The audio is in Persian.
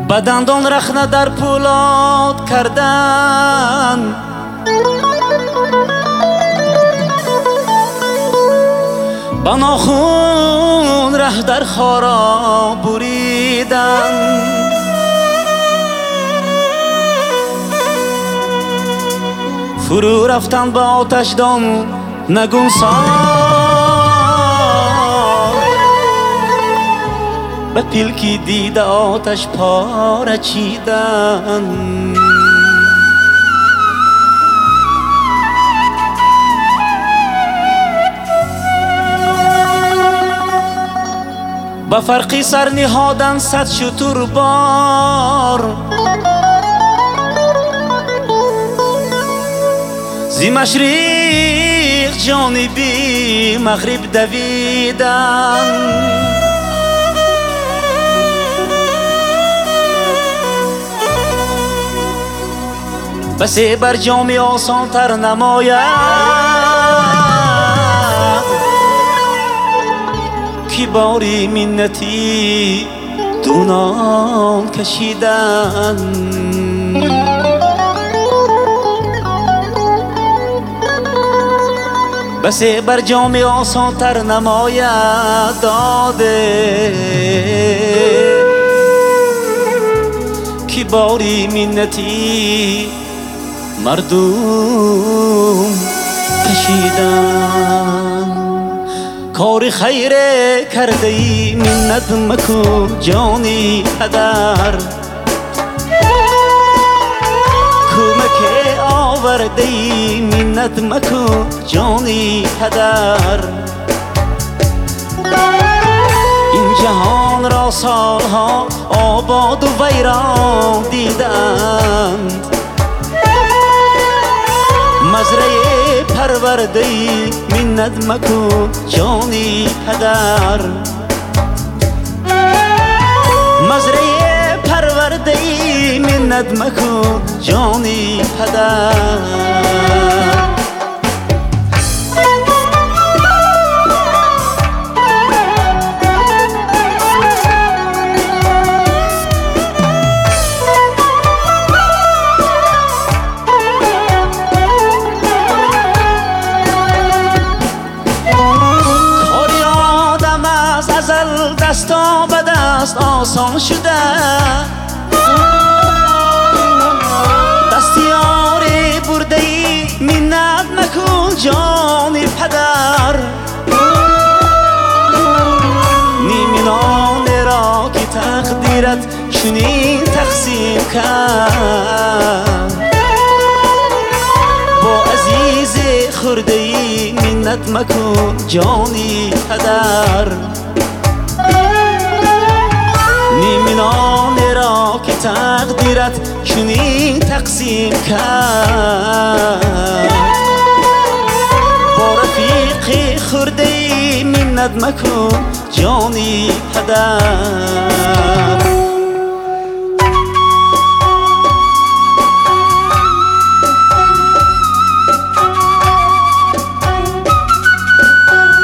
بدندان رخنه در پولاد کردن، با ناخون ره در خارا بریدن. فرو رفتن با آتش دان نگونسار، به پیلکی دیده آتش پاره چیدن. با فرقی سر نهادن صد شتر بار، زی مشرق جانبی مغرب دویدن. بسی بر جامی آسان تر نماید کی باری منتی دونان کشیدن. بسی بر جامی آسان تر نماید داده کی باری منتی مردم کشیدن. کار خیر کرده ای منت مکن جانی پدر، کمک آورده ای منت مکن جانی پدر. این جهان را سالها آباد و ویران دیدند، مزرعه پرورده ای منت مکن جانی پدر. مزرعه پرورده ای منت مکن جانی پدر. دستا به دست آسان شده، دستیاری برده ای منت مکن جانی پدر. نیمینان را که تقدیرت چنین تقسیم کرد، با عزیز خورده ای منت مکن جانی پدر. نیمینان را که تقدیرت چنین تقسیم کرد، با رفیق خورده ای منت مکن جانی پدر.